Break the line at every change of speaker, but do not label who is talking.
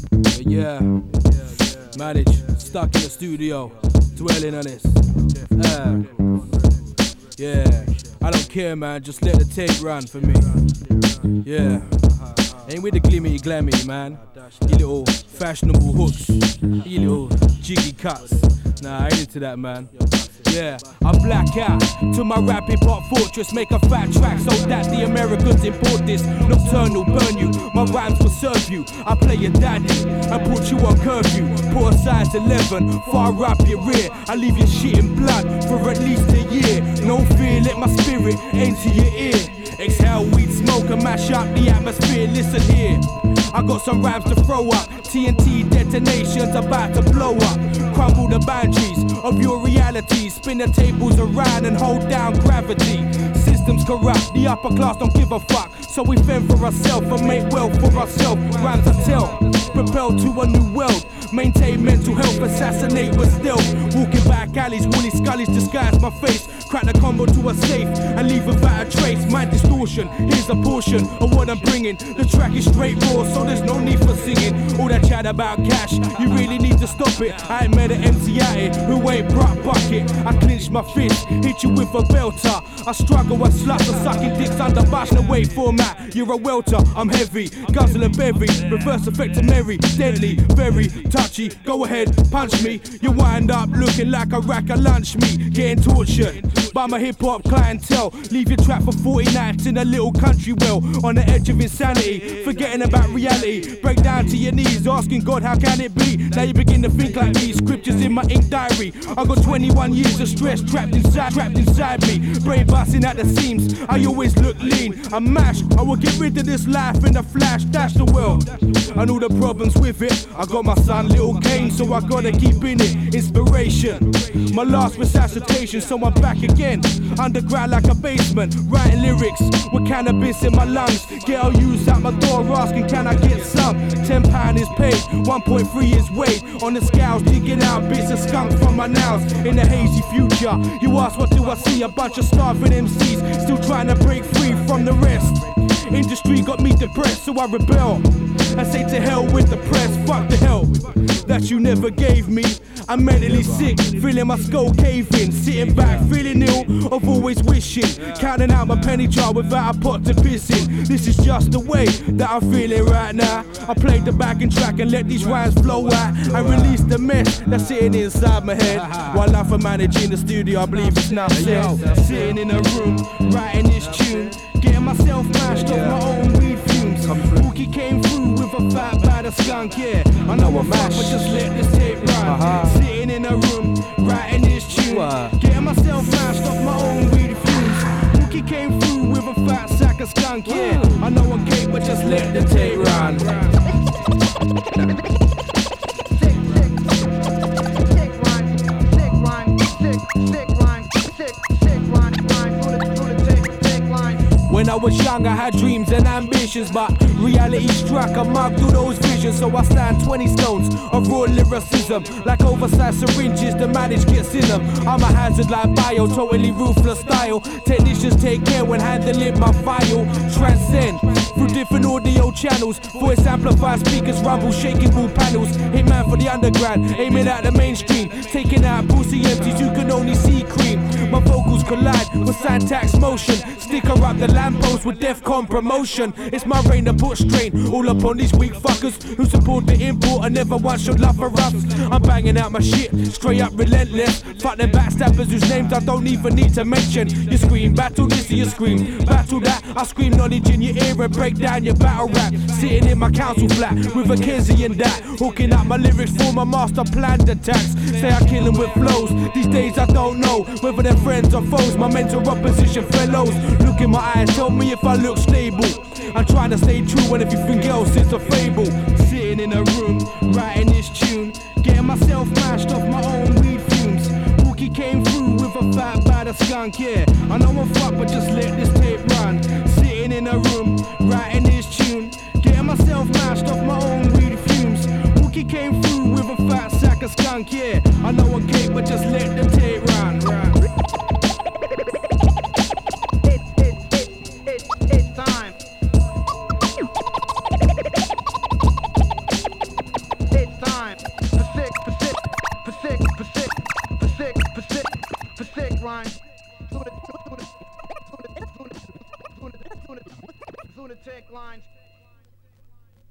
Yeah, manage, stuck in the studio, dwelling on this. Yeah, I don't care, man, just let the tape run for me. Yeah, ain't with the glimmy glammy, man. You little fashionable hooks, you little jiggy cuts. Nah, I ain't into that, man. Yeah, I black out to my rap hip-hop fortress. Make a fat track so that the Americans import this. Nocturnal burn you, my rhymes will serve you. I play your daddy and put you on curfew. Put a size 11, far up your rear. I leave your shit in blood for at least a year. No fear, let my spirit enter your ear. Exhale weed smoke and mash up the atmosphere. Listen here, I got some rhymes to throw up. TNT detonations about to blow up. Crumble the boundaries of your reality. Spin the tables around and hold down gravity. Systems corrupt, the upper class don't give a fuck. So we fend for ourselves and make wealth for ourselves. Rhymes I tell, propel to a new world. Maintain mental health, assassinate with stealth. Walking back alleys, woolly scullies disguise my face. Crack the combo to a safe and leave without a trace. My distortion, here's a portion of what I'm bringing. The track is straight raw, so there's no need for singing. All that chat about cash, you really need to stop it. I ain't met an MC at it who ain't brought bucket. I clinch my fist, hit you with a belter. I struggle with sluts and sucking dicks under bash the way format. You're a welter, I'm heavy, guzzle and bevy. Reverse effect to Mary, deadly, very touchy. Go ahead, punch me. You wind up looking like a rack of lunch meat, getting tortured by my hip-hop clientele. Leave your trap for 40 nights in a little country well, on the edge of insanity, forgetting about reality. Break down to your knees, asking God how can it be. Now you begin to think like me. Scriptures in my ink diary. I got 21 years of stress trapped inside me. Brain busting at the seams, I always look lean. I'm mashed, I will get rid of this life in a flash. Dash the world, and all the problems with it. I got my son Lil Kane, so I gotta keep in it. Inspiration, my last resuscitation, so I'm back again. Underground like a basement, writing lyrics with cannabis in my lungs. Girl used at my door asking can I get some. £10 is paid, 1.3 is weighed on the scales, digging out bits of skunk from my nails. In the hazy future, you ask what do I see? A bunch of starving MCs still trying to break free from the rest. Industry got me depressed, so I rebel. I say to hell with the press, fuck the help that you never gave me. I'm mentally sick, feeling my skull caving. Sitting back, feeling ill, of always wishing. Counting out my penny jar without a pot to piss in. This is just the way that I'm feeling right now. I played the backing track and let these rhymes flow out and release the mess that's sitting inside my head. While I'm for managing the studio, I believe it's now said. Sitting in a room, writing this tune, getting myself mashed off my own weed fumes. Wookie came through with a fat bad of skunk, yeah. I know I'm fuck, but just let this tape run. Sitting in a room, writing this tune, getting myself mashed off my own weed fumes. Wookie came through with a fat sack of skunk, yeah. I know I'm gay, but just let the tape run. When I was young, I had dreams and ambitions, but reality struck. I marked all those visions, so I stand 20 stones of raw lyricism. Like oversized syringes, the manage gets in them. I'm a hazard like bio, totally ruthless style. Technicians take care when handling my file. Transcend through different audio channels. Voice amplified speakers, rumble, shaking wall panels. Hitman for the underground, aiming at the mainstream. Taking out pussy empties, you can only see cream. My vocals collide with Santax motion. Sticker up the lamppost with Defcon promotion. It's my reign to put strain all upon these weak fuckers who support the import and never once showed love for us. I'm banging out my shit, straight up relentless. Fuck them backstabbers whose names I don't even need to mention. You scream battle this or you scream battle that. I scream knowledge in your ear and break down your battle rap. Sitting in my council flat with a Kenzie and that. Hooking up my lyrics for my master planned attacks. Say I kill them with flows. These days I don't know whether they're friends or foes. My mental opposition fellows look in my eyes, tell me if I look stable. I'm trying to stay true and everything else is a fable. Sitting in a room, writing this tune, getting myself mashed off my own weed fumes. Wookie came through with a fat bad of skunk, yeah. I know I'm fucked, but just let this tape run. Sitting in a room, writing this tune, getting myself mashed off my own weed fumes. Wookie came through with a fat sack of skunk, yeah. I know I'm gay, but just let the tape run. It's time.
for thick rhymes. Lunatic lines.